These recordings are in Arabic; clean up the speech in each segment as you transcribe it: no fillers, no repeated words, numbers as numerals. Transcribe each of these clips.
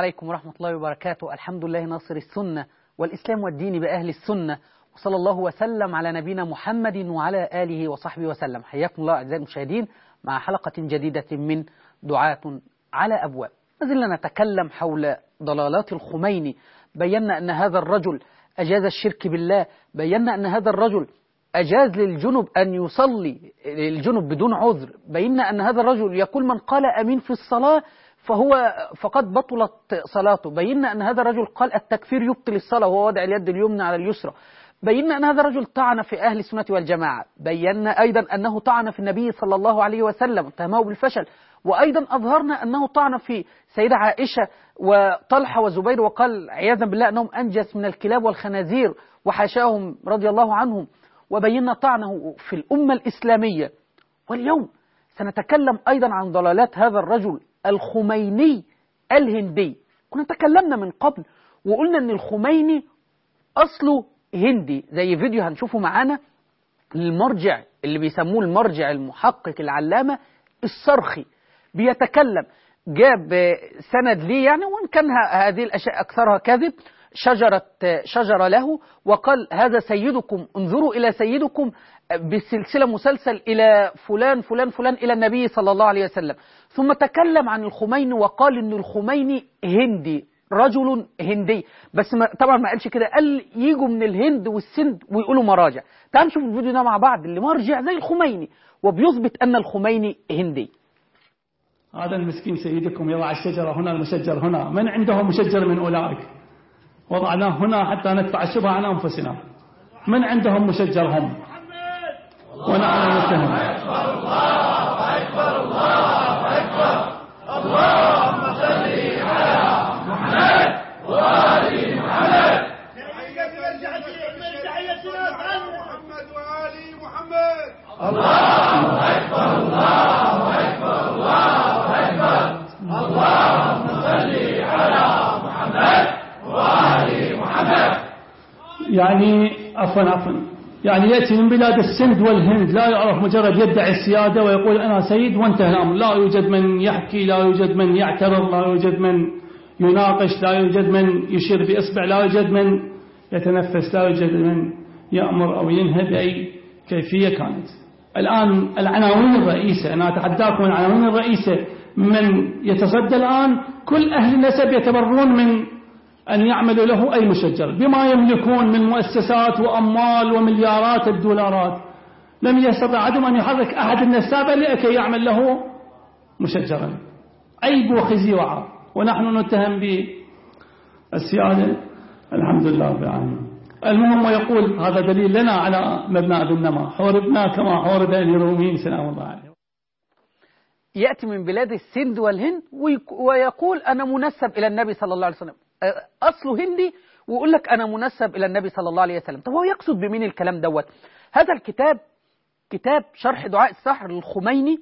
عليكم ورحمة الله وبركاته. الحمد لله ناصر السنة والإسلام والدين بأهل السنة، وصلى الله وسلم على نبينا محمد وعلى آله وصحبه وسلم. حياكم الله أعزائي المشاهدين مع حلقة جديدة من دعاة على أبواب. ما زلنا نتكلم حول ضلالات الخميني. بينا أن هذا الرجل أجاز الشرك بالله، بينا أن هذا الرجل أجاز للجنب أن يصلي للجنب بدون عذر، بينا أن هذا الرجل يقول من قال أمين في الصلاة فهو فقد بطلت صلاته، بينا أن هذا الرجل قال التكفير يبطل الصلاة وهو وضع اليد اليمنى على اليسرى، بينا أن هذا الرجل طعن في أهل السنة والجماعة، بينا أيضا أنه طعن في النبي صلى الله عليه وسلم اتهمه بالفشل، وأيضا أظهرنا أنه طعن في سيدة عائشة وطلحة وزبير وقال عياذا بالله أنهم أنجس من الكلاب والخنازير وحاشاهم رضي الله عنهم، وبينا طعنه في الأمة الإسلامية. واليوم سنتكلم أيضا عن ضلالات هذا الرجل الخميني الهندي. كنا تكلمنا من قبل وقلنا أن الخميني أصله هندي، زي فيديو هنشوفه معانا للمرجع اللي بيسموه المرجع المحقق العلامة الصرخي، بيتكلم جاب سند ليه يعني، وإن كان هذه الأشياء أكثرها كذب، شجرة له وقال هذا سيدكم، انظروا إلى سيدكم بسلسلة مسلسل إلى فلان فلان فلان إلى النبي صلى الله عليه وسلم. ثم تكلم عن الخميني وقال إن الخميني هندي، رجل هندي، بس طبعا ما قالش كده، قال يجوا من الهند والسند ويقولوا مراجع. تعالوا نشوف الفيديو ده مع بعض اللي مرجع زي الخميني وبيثبت أن الخميني هندي. هذا المسكين سيدكم يضع الشجرة هنا، المشجر هنا، من عندهم مشجر من أولئك؟ وضعناه هنا حتى ندفع الشبهة عن أنفسنا. من عندهم مشجرهم؟ ونحن نتهم. أكبر الله أكبر الله أكبر. اللهم صل على محمد وآل محمد. محمد وآل محمد. الله أكبر الله أكبر الله أكبر. اللهم صل على محمد وآل محمد. يعني عفوا يعني يأتي من بلاد السند والهند، لا يعرف، مجرد يدعي السيادة ويقول أنا سيد وانتهى الأمر. لا يوجد من يحكي، لا يوجد من يعترض، لا يوجد من يناقش، لا يوجد من يشير بإصبع، لا يوجد من يتنفس، لا يوجد من يأمر أو ينهى بأي كيفية كانت. الآن العناوين الرئيسة، أنا أتحداكم العناوين الرئيسة من يتصدى الآن، كل أهل النسب يتبرون من أن يعملوا له أي مشجر بما يملكون من مؤسسات وأموال ومليارات الدولارات. لم يستطع أحدهم أن يحرك أحد النسابة لكي يعمل له مشجرا. عيب وخزي وعار، ونحن نتهم بالسيادة. الحمد لله رب العالمين. المهم يقول هذا دليل لنا على مبنى بالنما، حوربنا كما حورب الروميين سلام الله عليهم. يأتي من بلاد السند والهند ويقول أنا منسب إلى النبي صلى الله عليه وسلم، أصله هندي ويقول لك أنا منسب إلى النبي صلى الله عليه وسلم. طب هو يقصد بمين الكلام دوت؟ هذا الكتاب كتاب شرح دعاء السحر للخميني،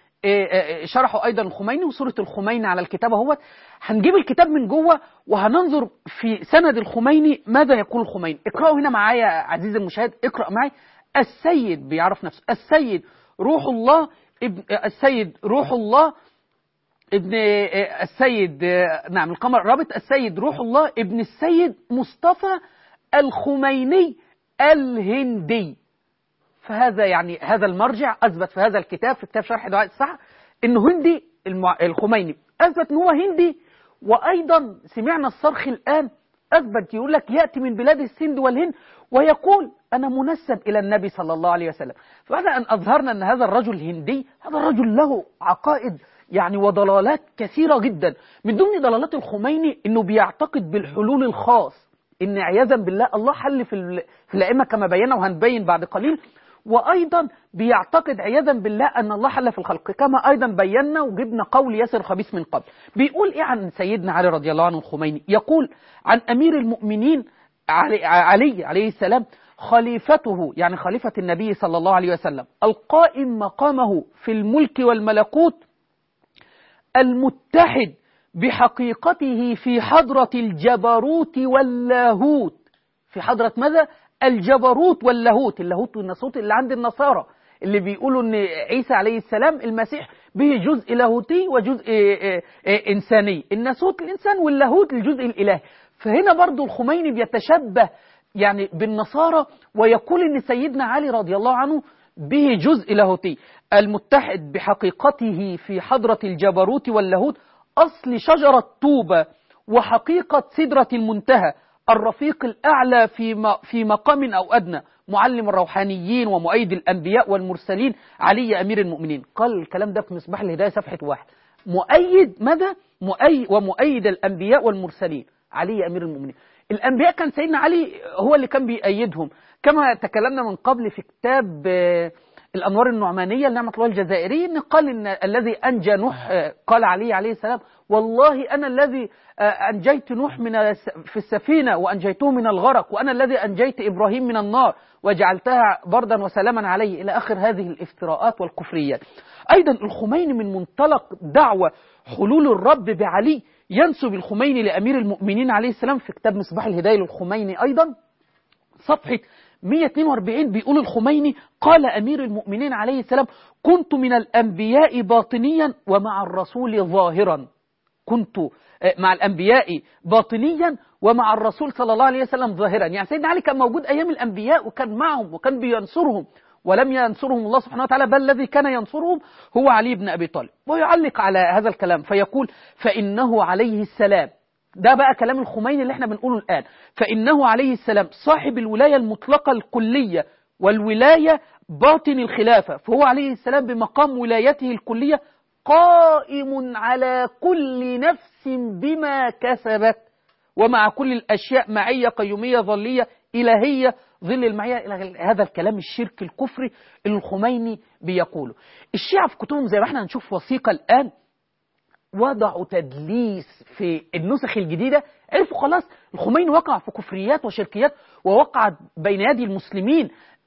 شرحه أيضا الخميني وصورة الخميني على الكتاب اهوت. هنجيب الكتاب من جوه وهننظر في سند الخميني ماذا يقول الخميني. اقرأوا هنا معايا عزيزي المشاهد، اقرأ معي. السيد بيعرف نفسه، السيد روح الله ابن السيد روح الله ابن السيد نعم القمر رابط السيد روح الله ابن السيد مصطفى الخميني الهندي. فهذا يعني هذا المرجع أثبت في هذا الكتاب، في كتاب شرح دعاء السحر، إنه هندي. الخميني أثبت إنه هو هندي، وأيضا سمعنا الصرخ الآن أثبت يقول لك يأتي من بلاد السند والهند ويقول أنا منسب إلى النبي صلى الله عليه وسلم. فبعد أن أظهرنا أن هذا الرجل هندي، هذا الرجل له عقائد يعني وضلالات كثيرة جدا. من ضمن ضلالات الخميني إنه بيعتقد بالحلول الخاص، إن عياذا بالله الله حل في الأئمة كما بينا وهنبين بعد قليل، وأيضا بيعتقد عياذا بالله أن الله حل في الخلق كما أيضا بينا وجبنا قول ياسر خبيث من قبل. بيقول إيه عن سيدنا علي رضي الله عنه الخميني؟ يقول عن أمير المؤمنين علي عليه السلام خليفته، يعني خليفة النبي صلى الله عليه وسلم، القائم مقامه في الملك والملكوت، المتحد بحقيقته في حضرة الجبروت واللاهوت. في حضرة ماذا؟ الجبروت واللاهوت. اللاهوت والناسوت اللي عند النصارى، اللي بيقولوا ان عيسى عليه السلام المسيح به جزء لاهوتي وجزء انساني، الناسوت الانسان واللاهوت الجزء الالهي. فهنا برضو الخميني بيتشبه يعني بالنصارى ويقول ان سيدنا علي رضي الله عنه به جزء لاهوتي المتحد بحقيقته في حضرة الجبروت واللاهوت، أصل شجرة طوبة وحقيقة سدرة المنتهى، الرفيق الأعلى في مقام أو أدنى، معلم الروحانيين ومؤيد الأنبياء والمرسلين، علي أمير المؤمنين. قال الكلام ده في مصباح الهداية صفحة 1. مؤيد ماذا؟ ومؤيد الأنبياء والمرسلين، علي أمير المؤمنين. الأنبياء كان سيدنا علي هو اللي كان بيأيدهم، كما تكلمنا من قبل في كتاب الأنوار النعمانية لنعمة الله الجزائري، إن قال إن الذي أنجى نوح، قال علي عليه السلام والله أنا الذي أنجيت نوح في السفينة وأنجيته من الغرق، وأنا الذي أنجيت إبراهيم من النار وجعلتها بردا وسلاما عليه، إلى آخر هذه الافتراءات والكفريات. أيضا الخميني من منطلق دعوة حلول الرب بعلي ينسب الخميني لأمير المؤمنين عليه السلام في كتاب مصباح الهداية للخميني أيضا صفحة 142 بيقول الخميني قال أمير المؤمنين عليه السلام كنت من الأنبياء باطنيا ومع الرسول ظاهرا، كنت مع الأنبياء باطنيا ومع الرسول صلى الله عليه وسلم ظاهرا. يعني سيدنا علي كان موجود أيام الأنبياء وكان معهم وكان بينصرهم، ولم ينصرهم الله سبحانه وتعالى، بل الذي كان ينصرهم هو علي بن أبي طالب. ويعلق على هذا الكلام فيقول فإنه عليه السلام، ده بقى كلام الخميني اللي احنا بنقوله الآن، فإنه عليه السلام صاحب الولاية المطلقة الكلية والولاية باطن الخلافة، فهو عليه السلام بمقام ولايته الكلية قائم على كل نفس بما كسبت، ومع كل الأشياء معية قيومية ظلية إلهية ظل المعية، إلى هذا الكلام الشرك الكفري اللي الخميني بيقوله. الشيعة في كتبهم زي ما احنا هنشوف وثيقة الآن وضعوا تدليس في النسخ الجديدة، عرفوا خلاص الخميني وقع في كفريات وشركيات ووقع بين يدي المسلمين،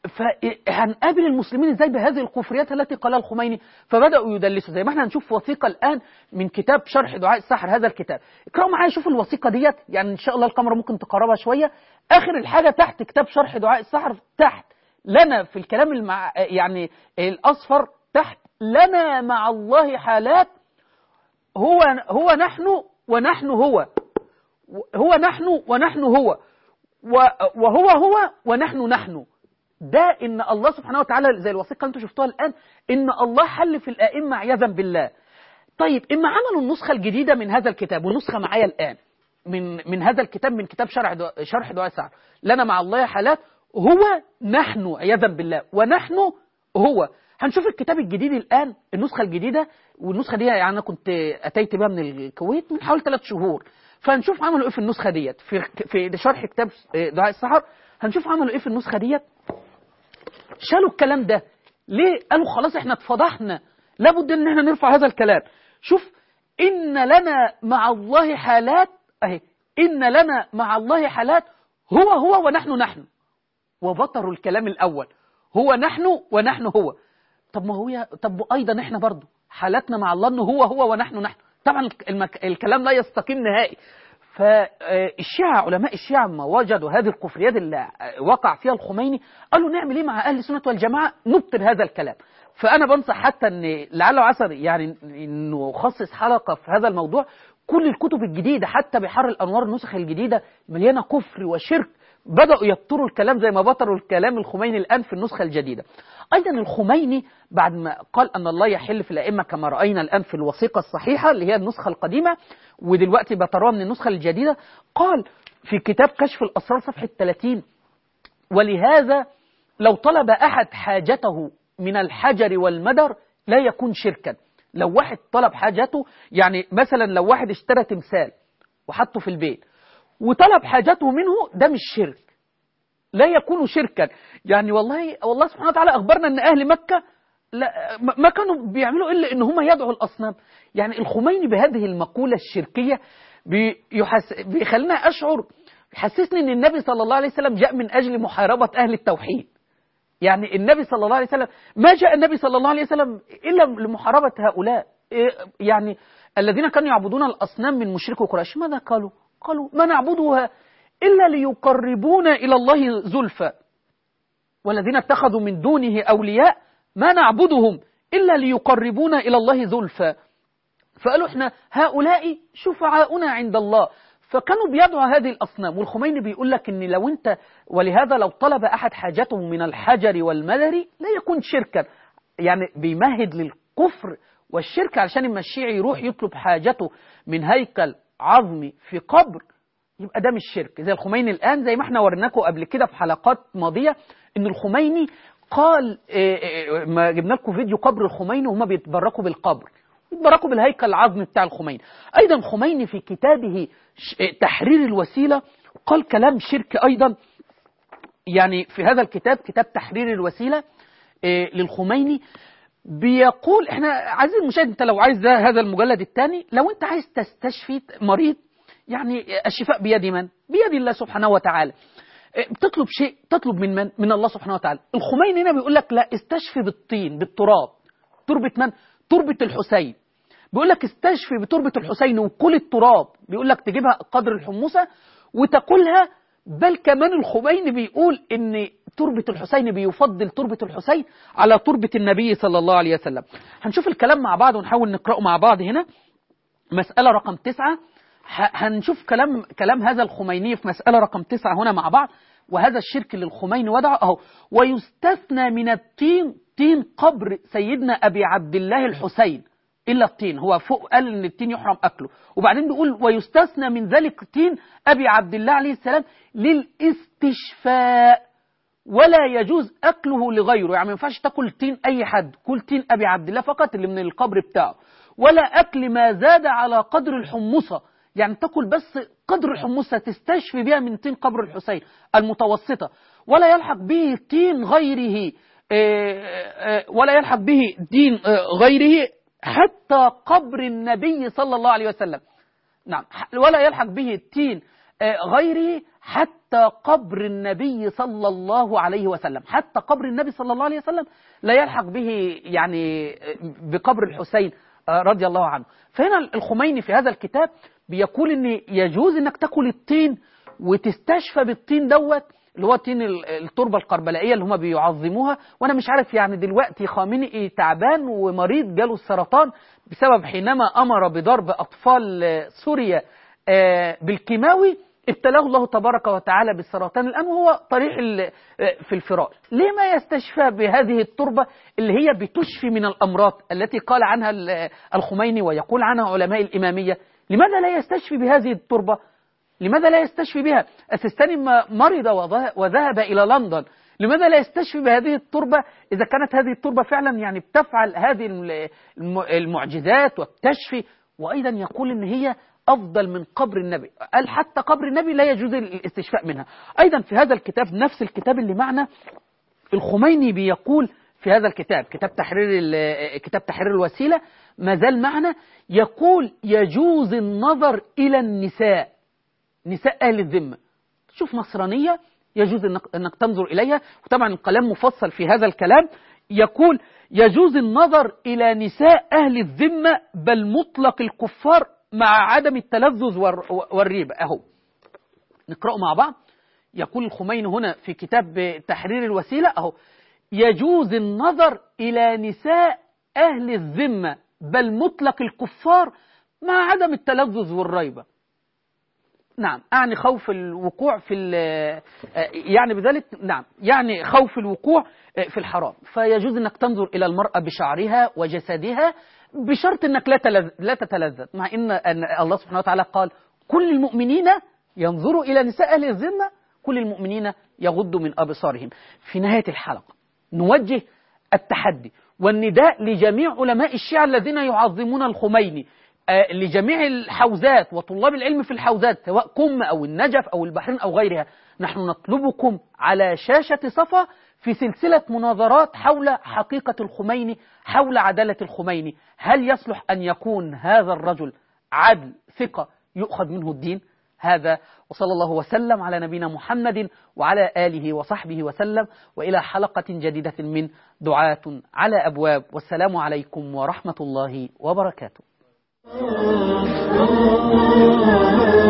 فهنقابل المسلمين ازاي بهذه الكفريات التي قالها الخميني؟ فبدأوا يدلسوا زي ما احنا هنشوف وثيقة الآن من كتاب شرح دعاء السحر. هذا الكتاب اقرأوا معايا، شوفوا الوثيقة ديت، يعني ان شاء الله الكاميرا ممكن تقربها شوية. آخر الحاجة تحت كتاب شرح دعاء السحر، تحت لنا في الكلام يعني الأصفر تحت لنا مع الله حالات، هو نحن ونحن هو، هو نحن ونحن هو، وهو هو ونحن نحن. ده إن الله سبحانه وتعالى زي الوثيقة انتوا شفتوها الآن، إن الله حل في الآئمة عياذا بالله. طيب إما عملوا النسخة الجديدة من هذا الكتاب، والنسخة معايا الآن من هذا الكتاب، من كتاب شرح دعاء السحر، لنا مع الله حالات، هو نحن عياذا بالله ونحن هو. هنشوف الكتاب الجديد الآن، النسخة الجديدة، والنسخة دي يعني أنا كنت أتيت بها من الكويت من حوالي 3 شهور، فهنشوف عملوا إيه في النسخة ديت في شرح كتاب دعاء السحر. هنشوف عملوا إيه في النسخة ديت. شالوا الكلام ده ليه؟ قالوا خلاص احنا اتفضحنا، لابد ان احنا نرفع هذا الكلام. شوف، إن لنا مع الله حالات اهي، إن لنا مع الله حالات هو ونحن نحن، وبطروا الكلام الأول هو نحن ونحن هو. طب ما هو طب أيضا احنا برضو حالاتنا مع الله انه هو ونحن نحن. طبعا الكلام لا يستقيم نهائي. فالشيعة علماء الشيعة ما وجدوا هذه الكفريات اللي وقع فيها الخميني قالوا نعمل ايه مع أهل السنة والجماعة؟ نبطل هذا الكلام. فأنا بنصح حتى ان لعل عسر يعني انه خصص حلقة في هذا الموضوع. كل الكتب الجديدة حتى بحر الأنوار النسخ الجديدة مليانة كفر وشرك، بدأوا يبطروا الكلام زي ما بطروا الكلام الخميني الآن في النسخة الجديدة. أيضا الخميني بعد ما قال أن الله يحل في الأئمة كما رأينا الآن في الوثيقة الصحيحة اللي هي النسخة القديمة، ودلوقتي بطروها من النسخة الجديدة، قال في كتاب كشف الأسرار صفحة 30 ولهذا لو طلب أحد حاجته من الحجر والمدر لا يكون شركا. لو واحد طلب حاجته، يعني مثلا لو واحد اشترى تمثال وحطه في البيت وطلب حاجته منه، ده مش شرك، لا يكون شركا. يعني والله سبحانه وتعالى أخبرنا أن أهل مكة ما كانوا بيعملوا إلا إن هم يدعوا الأصنام. يعني الخميني بهذه المقولة الشركية بيخلينا أشعر، يحسسني أن النبي صلى الله عليه وسلم جاء من أجل محاربة أهل التوحيد. يعني النبي صلى الله عليه وسلم ما جاء النبي صلى الله عليه وسلم إلا لمحاربة هؤلاء، يعني الذين كانوا يعبدون الأصنام من مشركي قريش. ماذا قالوا؟ قالوا ما نعبدها إلا ليقربونا إلى الله زلفى، والذين اتخذوا من دونه أولياء ما نعبدهم إلا ليقربونا إلى الله زلفى. فقالوا احنا هؤلاء شفعاؤنا عند الله، فكانوا بيدعوا هذه الأصنام. والخميني بيقول لك ان لو انت، ولهذا لو طلب أحد حاجته من الحجر والمدر لا يكون شركا، يعني بيمهد للكفر والشرك علشان اما الشيعي يروح يطلب حاجته من هيكل عظمي في قبر يبقى ده مش شرك. زي الخميني الآن، زي ما احنا ورناكم قبل كده في حلقات ماضية ان الخميني قال، ما جبنا لكم فيديو قبر الخميني وهما بيتبركوا بالقبر، يتبركوا بالهيكل العظمي بتاع الخميني. أيضا الخميني في كتابه تحرير الوسيلة قال كلام شرك أيضا. يعني في هذا الكتاب، كتاب تحرير الوسيلة للخميني، بيقول احنا عايزين المشاهد، انت لو عايز هذا المجلد الثاني، لو انت عايز تستشفي مريض، يعني الشفاء بيد من؟ بيد الله سبحانه وتعالى. بتطلب شيء، تطلب من من؟ من الله سبحانه وتعالى. الخميني هنا بيقول لك لا، استشفي بالطين، بالتراب. تربة من؟ تربة الحسين. بيقول لك استشفي بتربة الحسين وكل التراب، بيقول لك تجيبها قدر الحموسة وتاكلها. بل كمان الخميني بيقول ان تربة الحسين بيفضل تربة الحسين على تربة النبي صلى الله عليه وسلم. هنشوف الكلام مع بعض ونحاول نقرأه مع بعض. هنا مسألة رقم 9، هنشوف كلام هذا الخميني في مسألة رقم 9 هنا مع بعض. وهذا الشرك اللي الخميني وضعه اهو: ويستثنى من الطين طين قبر سيدنا أبي عبد الله الحسين، إلا الطين. هو فوق قال إن الطين يحرم أكله، وبعدين بيقول ويستثنى من ذلك طين أبي عبد الله عليه السلام للاستشفاء، ولا يجوز أكله لغيره. يعني ما ينفعش تاكل طين أي حد، كل طين أبي عبد الله فقط اللي من القبر بتاعه. ولا أكل ما زاد على قدر الحمصة، يعني تاكل بس قدر الحمصة تستشفي بها من طين قبر الحسين المتوسطة. ولا يلحق به طين غيره، ولا يلحق به دين غيره حتى قبر النبي صلى الله عليه وسلم. نعم، ولا يلحق به التين غيره حتى قبر النبي صلى الله عليه وسلم. حتى قبر النبي صلى الله عليه وسلم لا يلحق به، يعني بقبر الحسين رضي الله عنه. فهنا الخميني في هذا الكتاب بيقول ان يجوز انك تاكل الطين وتستشفى بالطين دوت، اللي هو طين التربة القربلائية اللي هم بيعظموها. وانا مش عارف يعني دلوقتي خامنئي تعبان ومريض جاله السرطان بسبب حينما امر بضرب اطفال سوريا بالكيماوي، ابتلاه الله تبارك وتعالى بالسرطان الآن وهو طريح في الفراش. ليه ما يستشفى بهذه التربة اللي هي بتشفي من الأمراض التي قال عنها الخميني ويقول عنها علماء الإمامية؟ لماذا لا يستشفي بهذه التربة؟ لماذا لا يستشفي بها؟ السيستاني مرض وذهب إلى لندن، لماذا لا يستشفي بهذه التربة إذا كانت هذه التربة فعلا يعني بتفعل هذه المعجزات وبتشفي؟ وأيضا يقول إن هي أفضل من قبر النبي، قال حتى قبر النبي لا يجوز الاستشفاء منها. أيضا في هذا الكتاب، نفس الكتاب اللي معنا، الخميني بيقول في هذا الكتاب، كتاب تحرير الوسيلة، ما زال معنا، يقول يجوز النظر إلى النساء، نساء أهل الذمة. شوف نصرانية يجوز أنك تنظر إليها، وطبعا الكلام مفصل في هذا الكلام. يقول يجوز النظر إلى نساء أهل الذمة بل مطلق الكفار مع عدم التلذذ والريبة. أهو نقرأ مع بعض. يقول الخميني هنا في كتاب تحرير الوسيلة أهو: يجوز النظر إلى نساء أهل الذمة بل مطلق الكفار مع عدم التلذذ والريبة. نعم، يعني خوف الوقوع في يعني بذلك، نعم، يعني خوف الوقوع في الحرام. فيجوز أنك تنظر إلى المرأة بشعرها وجسدها بشرط أنك لا تتلذذ، مع أن الله سبحانه وتعالى قال كل المؤمنين ينظروا إلى نساء أهل الذمة، كل المؤمنين يغضوا من أبصارهم. في نهاية الحلقة نوجه التحدي والنداء لجميع علماء الشيعة الذين يعظمون الخميني، لجميع الحوزات وطلاب العلم في الحوزات سواء قم أو النجف أو البحرين أو غيرها. نحن نطلبكم على شاشة صفا في سلسلة مناظرات حول حقيقة الخميني، حول عدالة الخميني. هل يصلح أن يكون هذا الرجل عدل ثقة يؤخذ منه الدين؟ هذا، وصلى الله وسلم على نبينا محمد وعلى آله وصحبه وسلم، وإلى حلقة جديدة من دعاة على أبواب. والسلام عليكم ورحمة الله وبركاته.